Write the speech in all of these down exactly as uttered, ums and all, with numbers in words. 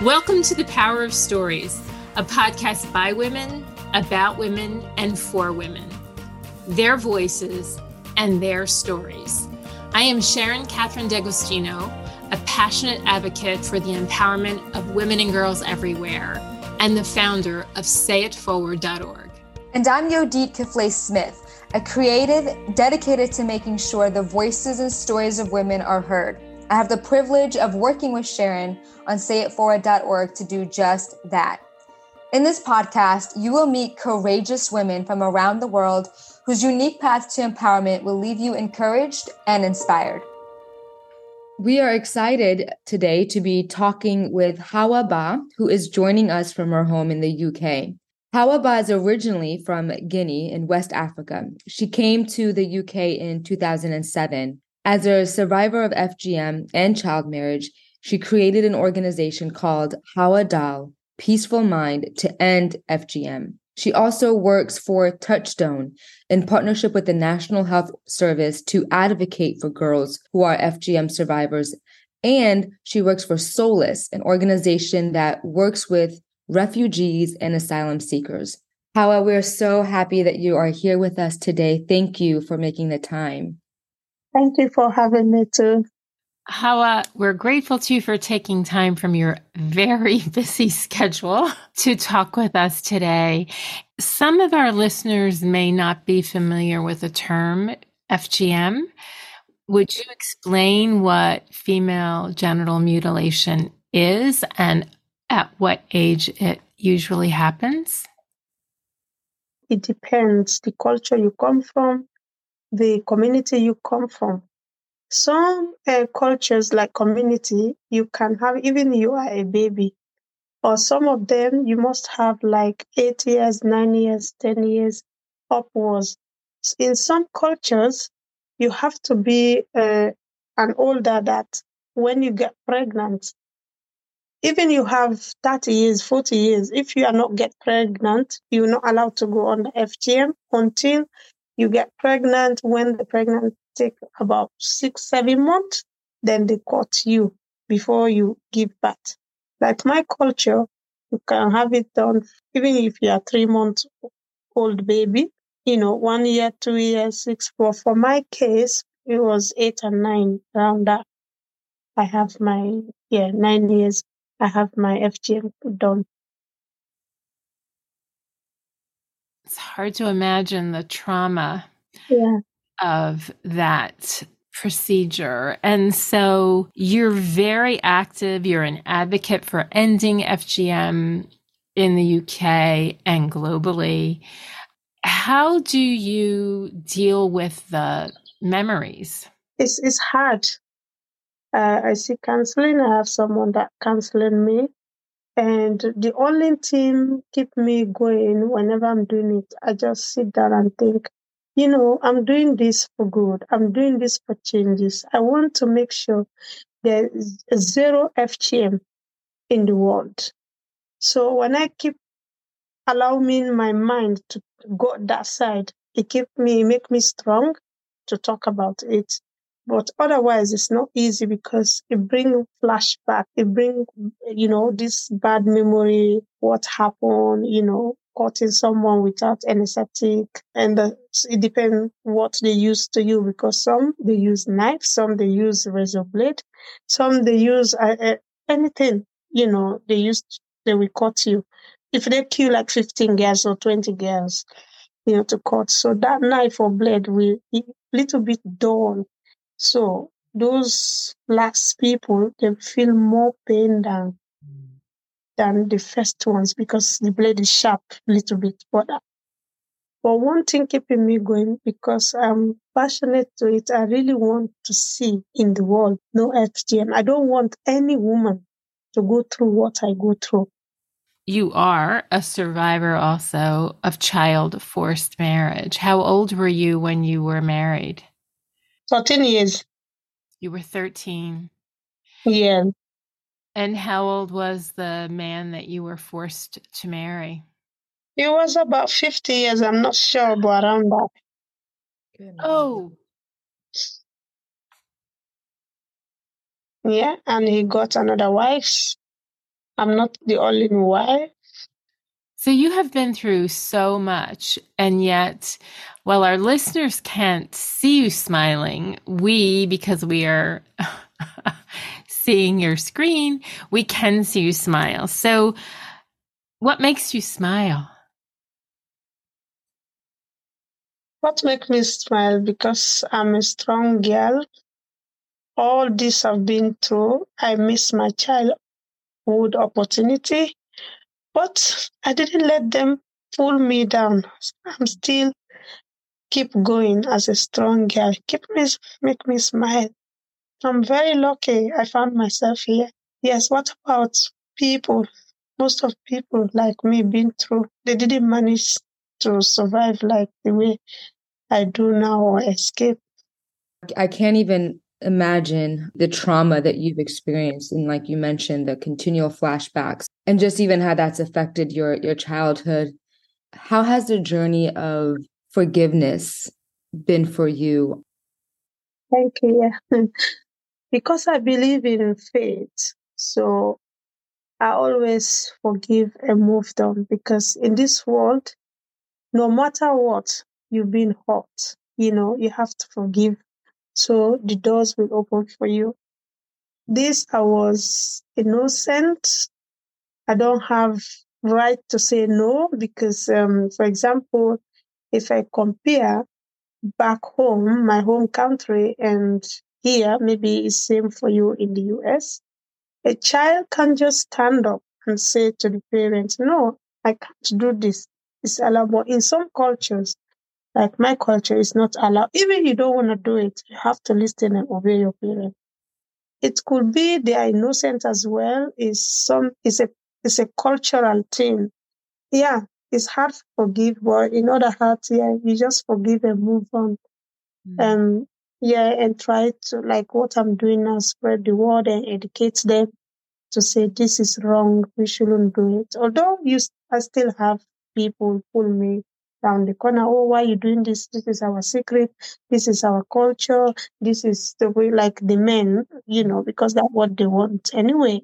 Welcome to The Power of Stories, a podcast by women, about women, and for women. Their voices and their stories. I am Sharon Catherine D'Agostino, a passionate advocate for the empowerment of women and girls everywhere, and the founder of say it forward dot org. And I'm Yodit Kiflay-Smith, a creative dedicated to making sure the voices and stories of women are heard. I have the privilege of working with Sharon on say it forward dot org to do just that. In this podcast, you will meet courageous women from around the world whose unique path to empowerment will leave you encouraged and inspired. We are excited today to be talking with Hawa Bah, who is joining us from her home in the U K. Hawa Bah is originally from Guinea in West Africa. She came to the U K in two thousand seven. As a survivor of F G M and child marriage, she created an organization called Hawa Dal, Peaceful Mind to End F G M. She also works for Touchstone in partnership with the National Health Service to advocate for girls who are F G M survivors. And she works for Solace, an organization that works with refugees and asylum seekers. Hawa, we're so happy that you are here with us today. Thank you for making the time. Thank you for having me too. Hawa, we're grateful to you for taking time from your very busy schedule to talk with us today. Some of our listeners may not be familiar with the term F G M. Would you explain what female genital mutilation is and at what age it usually happens? It depends the culture you come from, the community you come from. Some uh, cultures like community, you can have even you are a baby. Or some of them, you must have like eight years, nine years, ten years upwards. In some cultures, you have to be uh, an older that when you get pregnant, even you have thirty years, forty years, if you are not get pregnant, you're not allowed to go on the F G M until you get pregnant. When the pregnant take about six, seven months, then they cut you before you give birth. Like my culture, you can have it done even if you are three months old baby, you know, one year, two years, six, four. For my case, it was eight and nine around that. I have my, yeah, nine years. I have my F G M done. It's hard to imagine the trauma yeah. of that procedure. And so you're very active. You're an advocate for ending F G M in the U K and globally. How do you deal with the memories? It's, it's hard. Uh, I see counseling. I have someone that counseling me. And the only thing keep me going whenever I'm doing it, I just sit down and think, you know, I'm doing this for good. I'm doing this for changes. I want to make sure there is zero F G M in the world. So when I keep allowing my mind to go that side, it keep me, make me strong to talk about it. But otherwise, it's not easy because it brings flashback. It brings, you know, this bad memory, what happened, you know, cutting someone without anesthetic. And uh, it depends what they use to you because some, they use knife, some they use razor blade, some they use uh, uh, anything, you know, they use, they will cut you. If they kill like fifteen girls or twenty girls, you know, to cut. So that knife or blade will be a little bit dull. So those last people, they feel more pain than than the first ones because the blade is sharp a little bit. But, but one thing keeping me going because I'm passionate to it, I really want to see in the world no F G M. I don't want any woman to go through what I go through. You are a survivor also of child forced marriage. How old were you when you were married? thirteen years. You were thirteen. Yeah. And how old was the man that you were forced to marry? He was about fifty years. I'm not sure, but around that. Oh. Yeah, and he got another wife. I'm not the only wife. So you have been through so much, and yet, while our listeners can't see you smiling, we, because we are seeing your screen, we can see you smile. So what makes you smile? What makes me smile? Because I'm a strong girl. All this I've been through, I miss my childhood opportunity, but I didn't let them pull me down. I'm still keep going as a strong girl. Keep me, make me smile. I'm very lucky I found myself here. Yes, what about people? Most of people like me been through, they didn't manage to survive like the way I do now or escape. I can't even imagine the trauma that you've experienced. And like you mentioned, the continual flashbacks and just even how that's affected your, your childhood. How has the journey of forgiveness been for you? Thank you. Yeah. Because I believe in faith. So I always forgive and move on, because in this world, no matter what, you've been hurt. You know, you have to forgive. So the doors will open for you. This, I was innocent. I don't have right to say no, because, um, for example, if I compare back home, my home country, and here, maybe it's same for you in the U S, a child can just stand up and say to the parents, no, I can't do this. It's allowed. But in some cultures, like my culture, is not allowed. Even you don't want to do it, you have to listen and obey your parents. It could be they are innocent as well. Is some is a it's a cultural thing. Yeah, it's hard to forgive, but in other hearts, yeah, you just forgive and move on. Mm. Um, yeah, and try to, like what I'm doing now, spread the word and educate them to say this is wrong, we shouldn't do it. Although you, I still have people pull me down the corner. Oh, why are you doing this? This is our secret. This is our culture. This is the way, like the men, you know, because that's what they want anyway.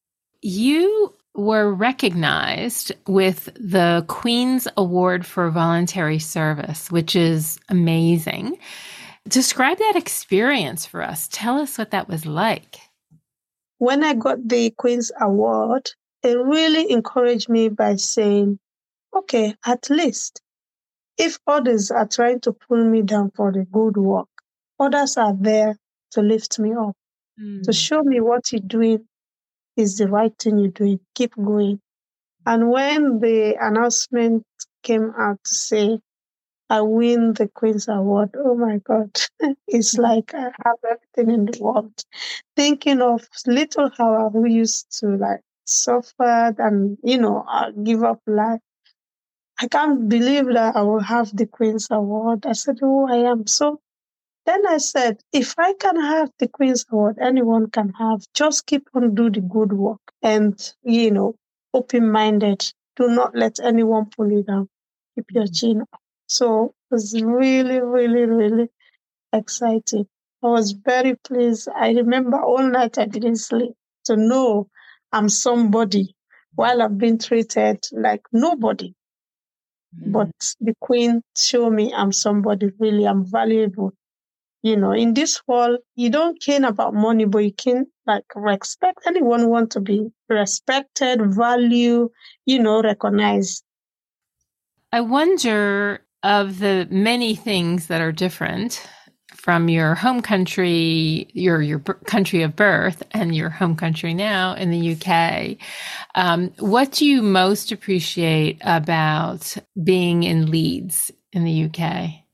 You were recognized with the Queen's Award for Voluntary Service, which is amazing. Describe that experience for us. Tell us what that was like. When I got the Queen's Award, it really encouraged me by saying, okay, at least if others are trying to pull me down for the good work, others are there to lift me up, Mm. to show me what you're doing is the right thing you're doing. Keep going. And when the announcement came out to say, I win the Queen's Award, oh my God, it's like I have everything in the world. Thinking of little how I used to like suffer and, you know, uh, give up life. I can't believe that I will have the Queen's Award. I said, oh, I am. So then I said, if I can have the Queen's Award, anyone can have. Just keep on do the good work and, you know, open-minded. Do not let anyone pull you down. Keep your chin up. So it was really, really, really exciting. I was very pleased. I remember all night I didn't sleep to know I'm somebody while I've been treated like nobody. Mm. But the Queen showed me I'm somebody, really, I'm valuable. You know, in this world, you don't care about money, but you can like respect. Anyone want to be respected, value, you know, recognized. I wonder, of the many things that are different from your home country, your your b- country of birth, and your home country now in the U K, um, what do you most appreciate about being in Leeds in the U K?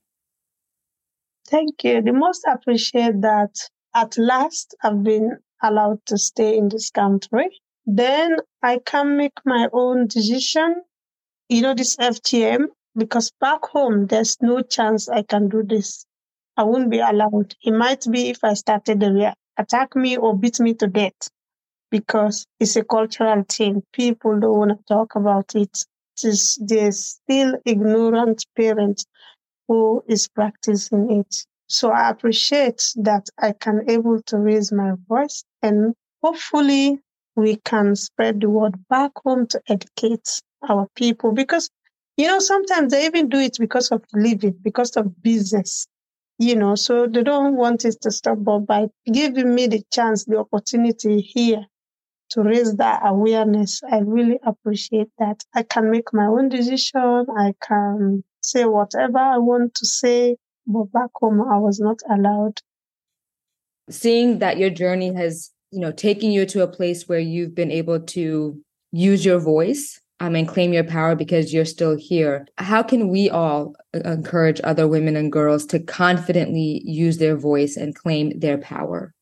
Thank you. The most I appreciate that at last I've been allowed to stay in this country. Then I can make my own decision, you know, this F G M, because back home, there's no chance I can do this. I won't be allowed. It might be if I started, they will attack me or beat me to death, because it's a cultural thing. People don't want to talk about it. It is, there's still ignorant parents who is practicing it. So I appreciate that I can able to raise my voice and hopefully we can spread the word back home to educate our people. Because, you know, sometimes they even do it because of living, because of business, you know, so they don't want it to stop. But by giving me the chance, the opportunity here to raise that awareness, I really appreciate that. I can make my own decision. I can say whatever I want to say, but back home, I was not allowed. Seeing that your journey has, you know, taken you to a place where you've been able to use your voice um, and claim your power because you're still here. How can we all encourage other women and girls to confidently use their voice and claim their power?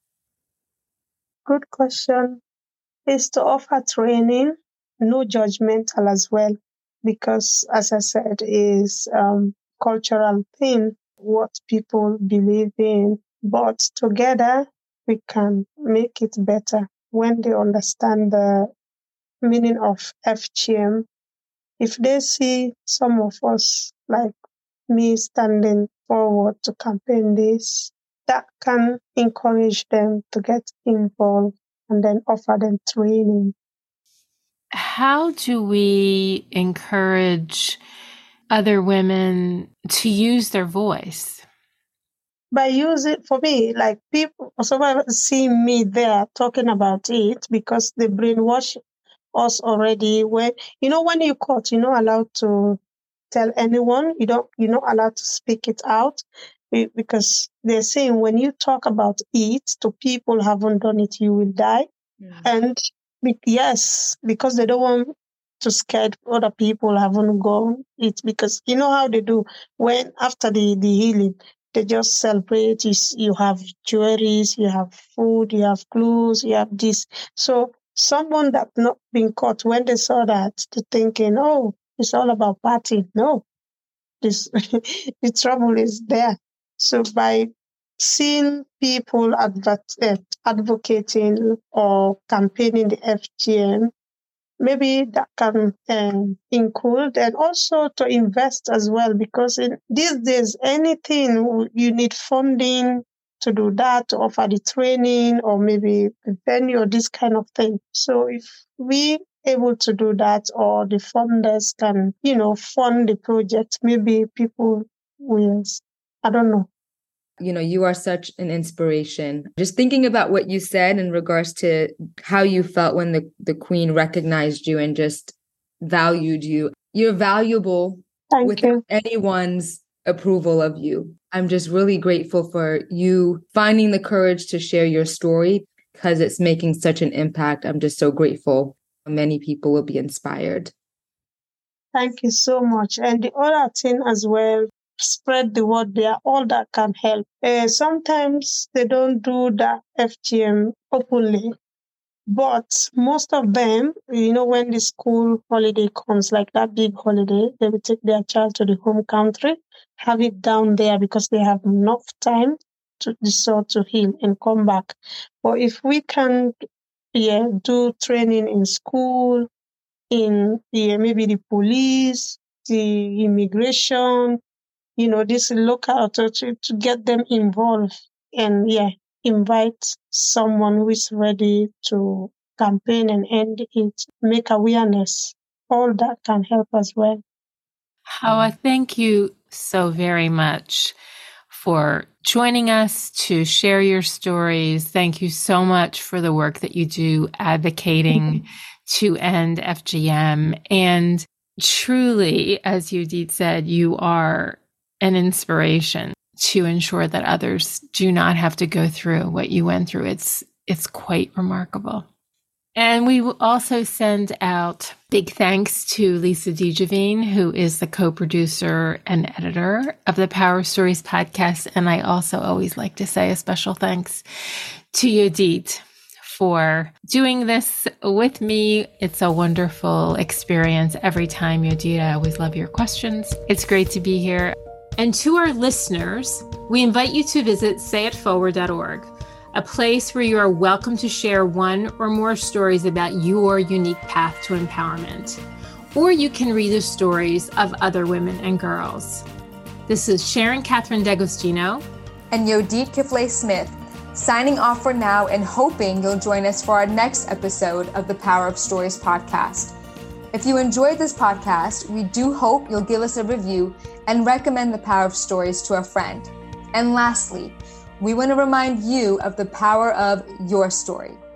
Good question. Is to offer training, no judgmental as well, because as I said, is um, cultural thing, what people believe in, but together we can make it better when they understand the meaning of F G M. If they see some of us like me standing forward to campaign this, that can encourage them to get involved and then offer them training. How do we encourage other women to use their voice? By using, for me, like people, someone see me there talking about it because they brainwash us already. When, you know, when you caught, you're not allowed to tell anyone, you don't, you're not allowed to speak it out because they're saying when you talk about it to people who haven't done it, you will die. Mm-hmm. And yes, because they don't want to scare other people who haven't gone it, because you know how they do when after the, the healing, they just celebrate. You, you have jewelries, you have food, you have clothes, you have this. So someone that's not been caught, when they saw that, they're thinking, oh, it's all about party. No, this the trouble is there. So by seeing people advert, uh, advocating or campaigning the F G M, maybe that can um, include, and also to invest as well, because in these days, anything you need funding to do that, to offer the training or maybe the venue or this kind of thing. So if we able to do that, or the funders can, you know, fund the project, maybe people will, I don't know. You know, you are such an inspiration. Just thinking about what you said in regards to how you felt when the, the Queen recognized you and just valued you. You're valuable Thank without you. anyone's approval of you. I'm just really grateful for you finding the courage to share your story because it's making such an impact. I'm just so grateful. Many people will be inspired. Thank you so much. And the other thing as well, spread the word there, all that can help. Uh, sometimes they don't do the F G M openly, but most of them, you know, when the school holiday comes, like that big holiday, they will take their child to the home country, have it down there because they have enough time to resort to heal and come back. But if we can yeah, do training in school, in yeah, maybe the police, the immigration, you know, this local authority, to get them involved and, yeah, invite someone who is ready to campaign and end it, make awareness. All that can help as well. Hawa, thank you so very much for joining us to share your stories. Thank you so much for the work that you do advocating to end F G M. And truly, as Yudit said, you are an inspiration to ensure that others do not have to go through what you went through. It's it's quite remarkable. And we will also send out big thanks to Lisa DeGiovine, who is the co-producer and editor of the Power Stories podcast. And I also always like to say a special thanks to Yudit for doing this with me. It's a wonderful experience every time, Yudit. I always love your questions. It's great to be here. And to our listeners, we invite you to visit say it forward dot org, a place where you are welcome to share one or more stories about your unique path to empowerment. Or you can read the stories of other women and girls. This is Sharon Catherine D'Agostino and Yodit Kiflay Smith, Signing off for now and hoping you'll join us for our next episode of the Power of Stories podcast. If you enjoyed this podcast, we do hope you'll give us a review and recommend the Power of Stories to a friend. And lastly, we want to remind you of the power of your story.